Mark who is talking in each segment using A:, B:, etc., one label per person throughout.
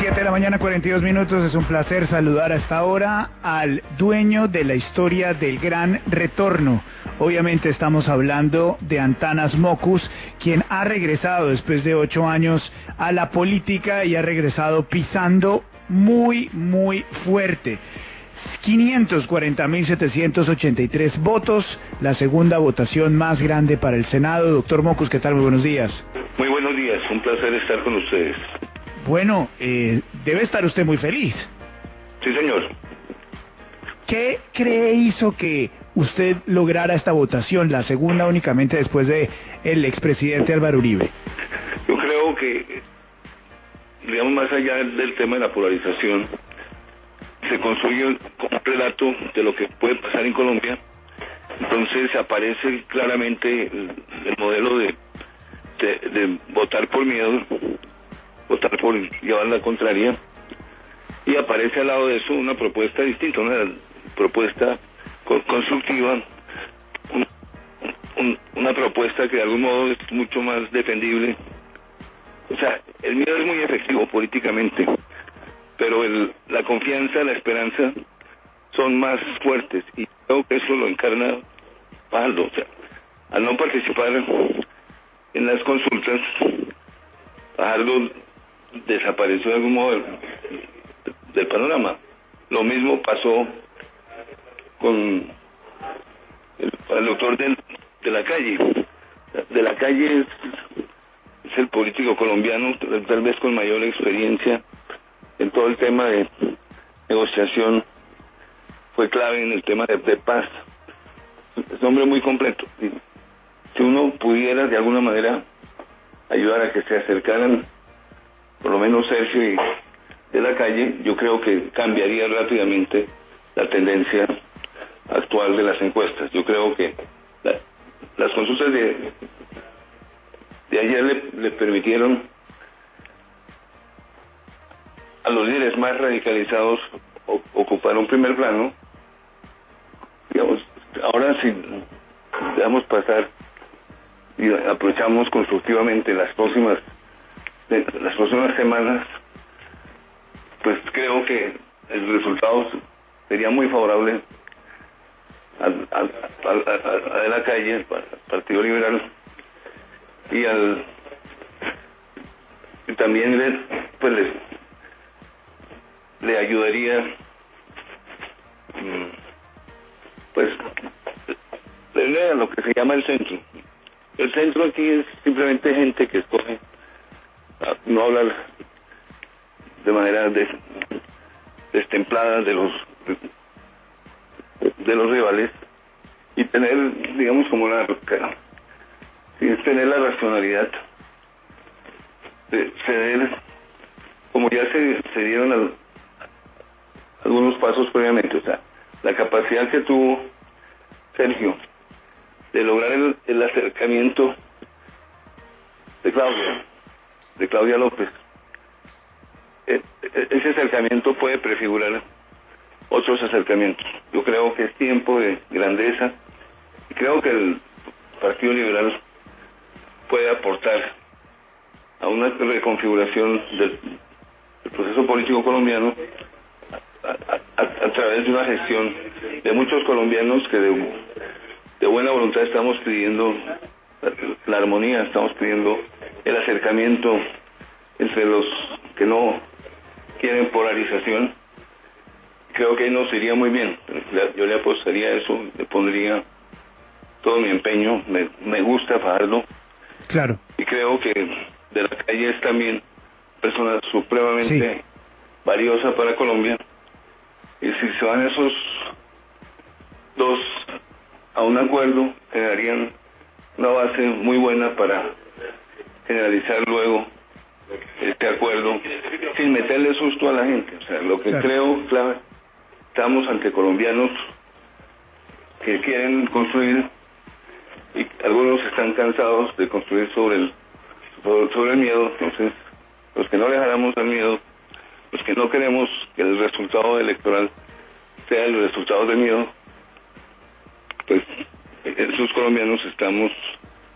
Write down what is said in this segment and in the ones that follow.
A: 7 de la mañana, 42 minutos. Es un placer saludar a esta hora al dueño de la historia del Gran Retorno. Obviamente estamos hablando de Antanas Mockus, quien ha regresado después de 8 años a la política y ha regresado pisando muy fuerte. 540.783 votos, la segunda votación más grande para el Senado. Doctor Mockus, ¿qué tal? Muy buenos días.
B: Muy buenos días, un placer estar con ustedes.
A: Bueno, debe estar usted muy feliz.
B: Sí, señor.
A: ¿Qué cree hizo que usted lograra esta votación, la segunda únicamente después de el expresidente Álvaro Uribe?
B: Yo creo que, digamos, más allá del tema de la polarización, se construye un relato de lo que puede pasar en Colombia. Entonces aparece claramente el modelo de votar por miedo, votar por llevar la contraria, y aparece al lado de eso una propuesta distinta, una propuesta constructiva, una propuesta que de algún modo es mucho más defendible. O sea, el miedo es muy efectivo políticamente, pero la confianza, la esperanza son más fuertes, y creo que eso lo encarna Fajardo. O sea, al no participar en las consultas, Fajardo desapareció de algún modo del panorama. Lo mismo pasó con el doctor de la Calle. De la Calle es el político colombiano tal vez con mayor experiencia en todo el tema de negociación, fue clave en el tema de paz. Es un hombre muy completo. Si uno pudiera de alguna manera ayudar a que se acercaran, por lo menos Sergio y de la Calle, yo creo que cambiaría rápidamente la tendencia actual de las encuestas. Yo creo que las consultas de ayer le permitieron a los líderes más radicalizados ocupar un primer plano. Digamos, ahora si dejamos pasar y aprovechamos constructivamente las próximas semanas, pues creo que el resultado sería muy favorable a De la Calle, al Partido Liberal, y también le ayudaría, pues, a lo que se llama el centro. El centro aquí es simplemente gente que escoge no hablar de manera destemplada de los rivales, y tener, digamos, tener la racionalidad de ceder, como ya se dieron algunos pasos previamente. O sea, la capacidad que tuvo Sergio de lograr el acercamiento de Claudia López, ese acercamiento puede prefigurar otros acercamientos. Yo creo que es tiempo de grandeza, y creo que el Partido Liberal puede aportar a una reconfiguración del proceso político colombiano a través de una gestión de muchos colombianos que de buena voluntad estamos pidiendo la armonía, estamos pidiendo el acercamiento entre los que no quieren polarización. Creo que ahí nos iría muy bien. Yo le apostaría a eso, le pondría todo mi empeño. Me gusta Fajardo.
A: Claro.
B: Y creo que De la Calle es también persona supremamente valiosa para Colombia. Y si se van esos dos a un acuerdo, generarían una base muy buena para generalizar luego este acuerdo sin meterle susto a la gente. O sea, lo que creo, claro, estamos ante colombianos que quieren construir, y algunos están cansados de construir sobre el miedo. Entonces, los que no le jalamos al miedo, los que no queremos que el resultado electoral sea el resultado del miedo, pues esos colombianos estamos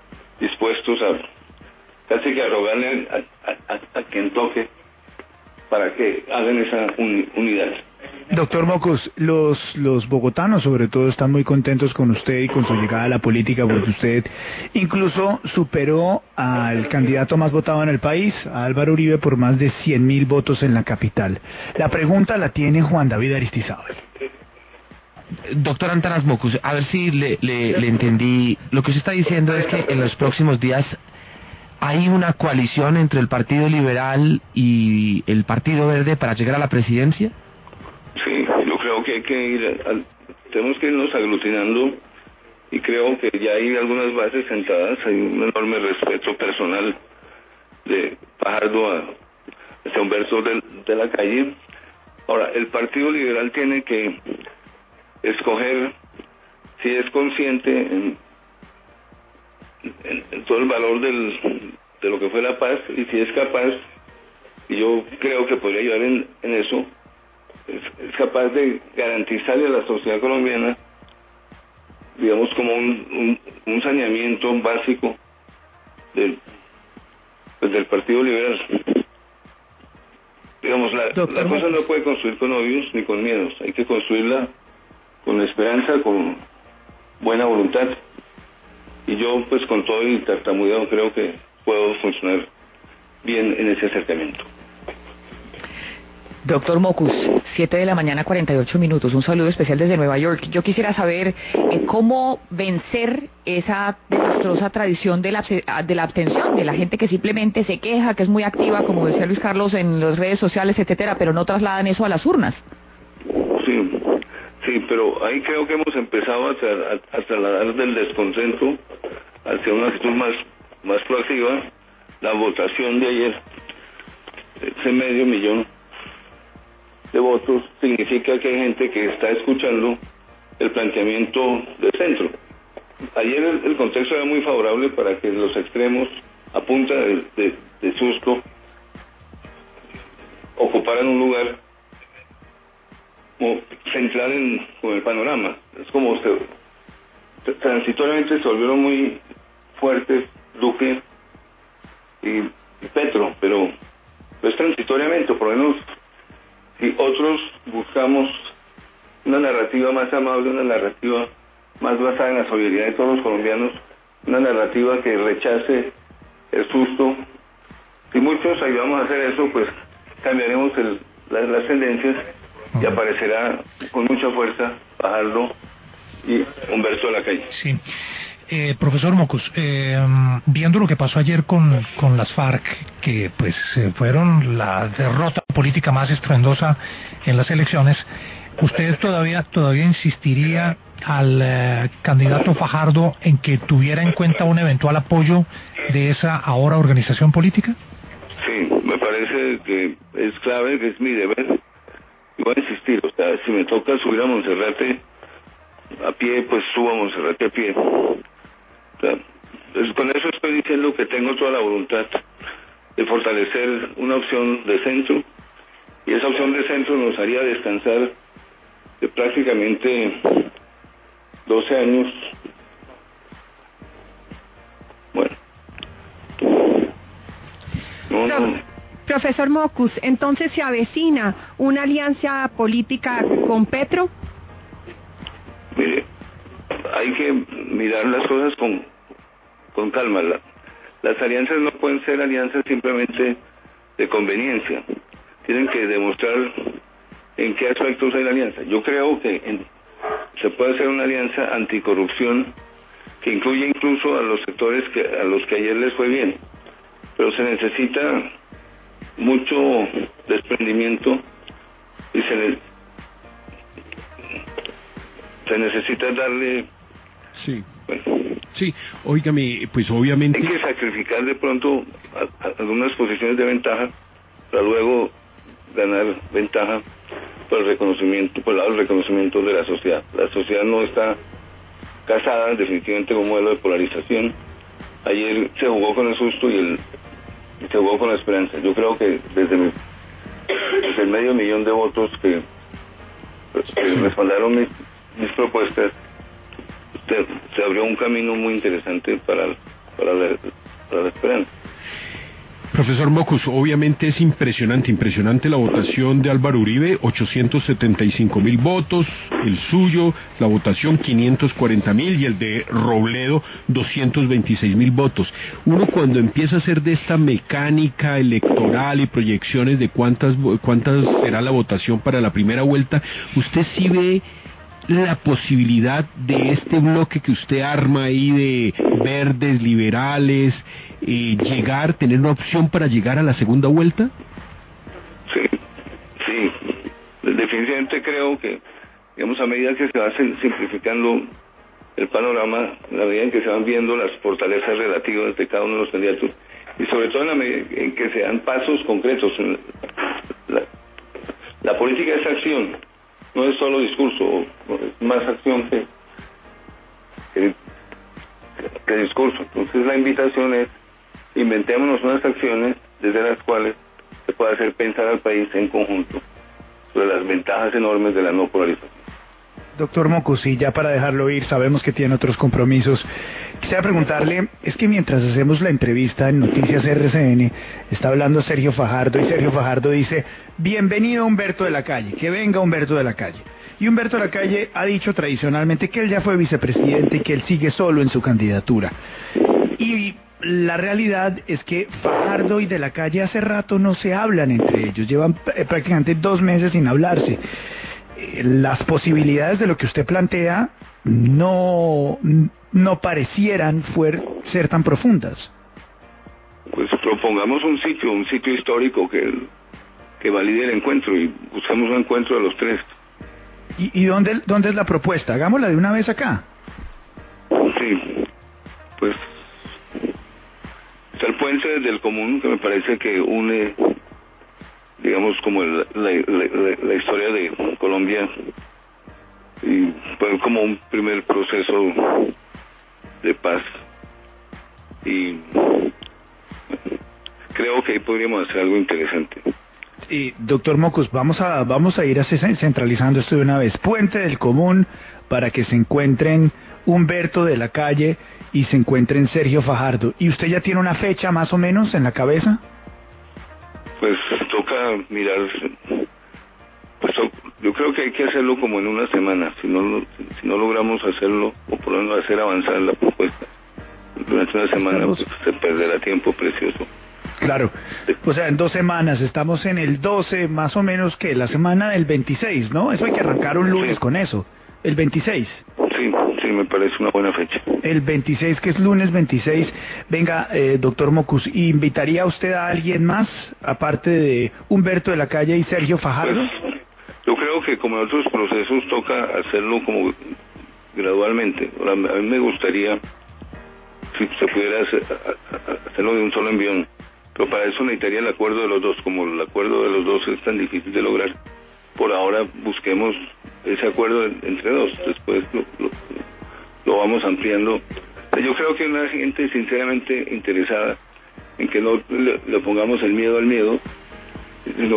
B: dispuestos a casi que a rogarle a quien toque para que hagan esa unidad.
A: Doctor Mocus, los bogotanos sobre todo están muy contentos con usted y con su llegada a la política, porque usted incluso superó al candidato más votado en el país, a Álvaro Uribe, por más de 100.000 votos en la capital. La pregunta la tiene Juan David Aristizábal.
C: Doctor Antanas Mocus, a ver si le entendí. Lo que usted está diciendo es que en los próximos días hay una coalición entre el Partido Liberal y el Partido Verde para llegar a la presidencia.
B: Sí, yo creo que hay que tenemos que irnos aglutinando, y creo que ya hay algunas bases sentadas. Hay un enorme respeto personal de Fajardo hacia Humberto de la Calle. Ahora, el Partido Liberal tiene que escoger si es consciente en todo el valor de lo que fue la paz, y si es capaz, y yo creo que podría ayudar en eso, es capaz de garantizarle a la sociedad colombiana, digamos, como un saneamiento básico del Partido Liberal. Digamos, la cosa no puede construir con odios ni con miedos, hay que construirla con esperanza, con buena voluntad, y yo pues con todo y tartamudeado creo que puedo funcionar bien en ese acercamiento.
D: Doctor Mocus, 7:48 a.m. Un saludo especial desde Nueva York. Yo quisiera saber cómo vencer esa desastrosa tradición de la abstención, de la gente que simplemente se queja, que es muy activa, como decía Luis Carlos, en las redes sociales, etcétera, pero no trasladan eso a las urnas.
B: Sí, pero ahí creo que hemos empezado a trasladar del descontento hacia una actitud más proactiva. La votación de ayer, ese 500.000 de votos, significa que hay gente que está escuchando el planteamiento del centro. Ayer el contexto era muy favorable para que los extremos, a punta de susto, ocuparan un lugar como central con el panorama. Es como transitoriamente se volvieron muy fuertes Duque y Petro, pero es transitoriamente. Por lo menos si otros buscamos una narrativa más amable, una narrativa más basada en la solidaridad de todos los colombianos, una narrativa que rechace el susto, si muchos ayudamos a hacer eso, pues cambiaremos las tendencias, y aparecerá con mucha fuerza Fajardo y Humberto de la Calle.
E: Sí. Profesor Mocus, viendo lo que pasó ayer con las FARC, que pues fueron la derrota política más estruendosa en las elecciones, ¿usted todavía insistiría al candidato Fajardo en que tuviera en cuenta un eventual apoyo de esa ahora organización política?
B: Sí, me parece que es clave, que es mi deber, y voy a insistir. O sea, si me toca subir a Monserrate a pie, pues subo a Monserrate a pie. Pues con eso estoy diciendo que tengo toda la voluntad de fortalecer una opción de centro, y esa opción de centro nos haría descansar de prácticamente 12 años. Bueno,
F: Profesor Mocus, entonces se avecina una alianza política con Petro.
B: Mire, hay que mirar las cosas con calma. Las alianzas no pueden ser alianzas simplemente de conveniencia. Tienen que demostrar en qué aspectos hay la alianza. Yo creo que se puede hacer una alianza anticorrupción que incluye incluso a los sectores a los que ayer les fue bien, pero se necesita mucho desprendimiento, y se necesita darle...
G: Sí.
B: Bueno,
G: sí, óigame, pues obviamente...
B: Hay que sacrificar de pronto algunas posiciones de ventaja para luego ganar ventaja por el reconocimiento, por el lado del reconocimiento de la sociedad. La sociedad no está casada definitivamente con un modelo de polarización. Ayer se jugó con el susto y se jugó con la esperanza. Yo creo que desde el 500.000 de votos que respaldaron mis propuestas, se abrió un camino muy interesante para la esperanza.
G: Profesor Mocus, obviamente es impresionante la votación de Álvaro Uribe, 875.000 votos, el suyo, la votación 540.000 y el de Robledo 226.000 votos. Uno cuando empieza a hacer de esta mecánica electoral y proyecciones de cuántas será la votación para la primera vuelta, ¿usted sí ve la posibilidad de este bloque que usted arma ahí de verdes, liberales, tener una opción para llegar a la segunda vuelta?
B: Sí, definitivamente creo que, digamos, a medida que se va simplificando el panorama, a la medida en que se van viendo las fortalezas relativas de cada uno de los candidatos, y sobre todo en la medida en que se dan pasos concretos, la política es acción, no es solo discurso, es más acción que discurso. Entonces la invitación es: inventémonos unas acciones desde las cuales se pueda hacer pensar al país en conjunto sobre las ventajas enormes de la no polarización.
A: Doctor Mocus, y ya para dejarlo ir, sabemos que tiene otros compromisos. Quisiera preguntarle, es que mientras hacemos la entrevista en Noticias RCN, está hablando Sergio Fajardo, y Sergio Fajardo dice: bienvenido Humberto de la Calle, que venga Humberto de la Calle. Y Humberto de la Calle ha dicho tradicionalmente que él ya fue vicepresidente y que él sigue solo en su candidatura. Y la realidad es que Fajardo y de la Calle hace rato no se hablan entre ellos, llevan prácticamente 2 meses sin hablarse. Las posibilidades de lo que usted plantea no parecieran ser tan profundas.
B: Pues propongamos un sitio histórico que valide el encuentro, y buscamos un encuentro de los tres.
A: ¿Y dónde es la propuesta? Hagámosla de una vez acá.
B: Sí, pues está el puente del común, que me parece que une, digamos, como la historia de Colombia, y fue como un primer proceso de paz, y creo que ahí podríamos hacer algo interesante.
A: Y doctor Mocus, vamos a ir centralizando esto de una vez. Puente del común, para que se encuentren Humberto de la Calle y se encuentren Sergio Fajardo. ¿Y usted ya tiene una fecha más o menos en la cabeza?
B: Pues toca mirar, yo creo que hay que hacerlo como en una semana. Si no logramos hacerlo, o por lo menos hacer avanzar la propuesta durante una semana, pues se perderá tiempo precioso.
A: Claro, o sea, en 2 semanas, estamos en el 12, más o menos, que la semana del 26, ¿no? Eso hay que arrancar un lunes con eso, el 26.
B: Sí, me parece una buena fecha.
A: El 26, que es lunes 26. Venga, doctor Mocus, ¿invitaría usted a alguien más, aparte de Humberto de la Calle y Sergio Fajardo?
B: Pues, yo creo que como en otros procesos toca hacerlo como gradualmente. Ahora, a mí me gustaría, si se pudiera hacerlo de un solo envión, pero para eso necesitaría el acuerdo de los dos. Como el acuerdo de los dos es tan difícil de lograr, por ahora busquemos ese acuerdo entre dos, después lo vamos ampliando. Yo creo que hay una gente sinceramente interesada en que no le pongamos el miedo al miedo, sino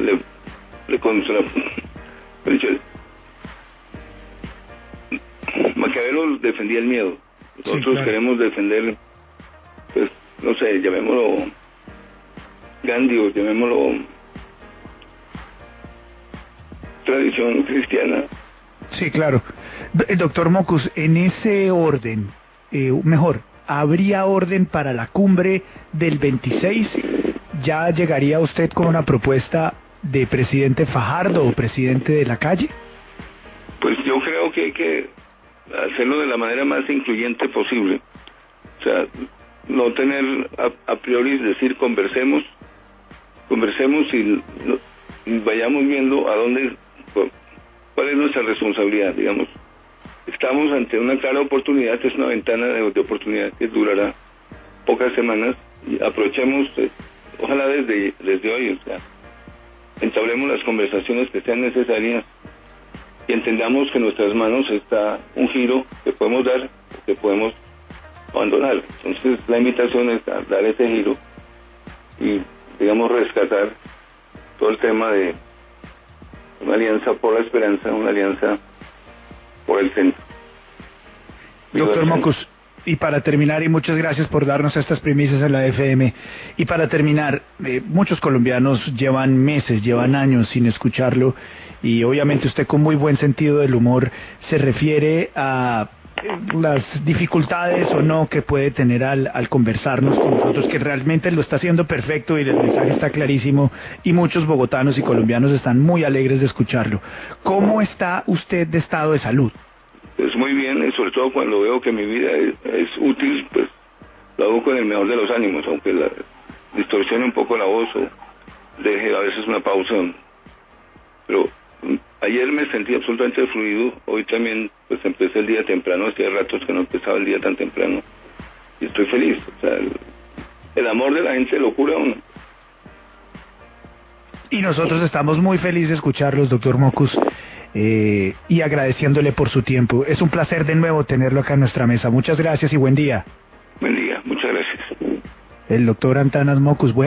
B: Maquiavelo defendía el miedo. Nosotros claro, queremos defender, pues, no sé, llamémoslo Gandhi o llamémoslo tradición cristiana.
A: Sí, claro. Doctor Mocus, en ese orden, ¿habría orden para la cumbre del 26? ¿Ya llegaría usted con una propuesta de presidente Fajardo o presidente de la Calle?
B: Pues yo creo que hay que hacerlo de la manera más incluyente posible. O sea, no tener a priori decir conversemos y vayamos viendo cuál es nuestra responsabilidad, digamos. Estamos ante una clara oportunidad, es una ventana de oportunidad que durará pocas semanas, y aprovechemos, ojalá desde hoy, o sea, entablemos las conversaciones que sean necesarias y entendamos que en nuestras manos está un giro que podemos dar, que podemos abandonar. Entonces la invitación es a dar ese giro y, digamos, rescatar todo el tema de una alianza por la esperanza, una alianza por el centro.
A: Doctor Mocus, Y para terminar, y muchas gracias por darnos estas primicias en la FM, y para terminar, muchos colombianos llevan meses, llevan años sin escucharlo, y obviamente usted con muy buen sentido del humor se refiere a las dificultades o no que puede tener al conversarnos con nosotros, que realmente lo está haciendo perfecto y el mensaje está clarísimo, y muchos bogotanos y colombianos están muy alegres de escucharlo. ¿Cómo está usted de estado de salud?
B: Pues muy bien, y sobre todo cuando veo que mi vida es útil, pues lo hago con el mejor de los ánimos, aunque distorsione un poco la voz o deje a veces una pausa. Pero ayer me sentí absolutamente fluido, hoy también pues empecé el día temprano, hacía ratos que no empezaba el día tan temprano, y estoy feliz. O sea, el amor de la gente lo cura a uno.
A: Y nosotros estamos muy felices de escucharlos, doctor Mockus. Y agradeciéndole por su tiempo. Es un placer de nuevo tenerlo acá en nuestra mesa. Muchas gracias y buen día.
B: Buen día, muchas gracias.
A: El doctor Antanas Mockus.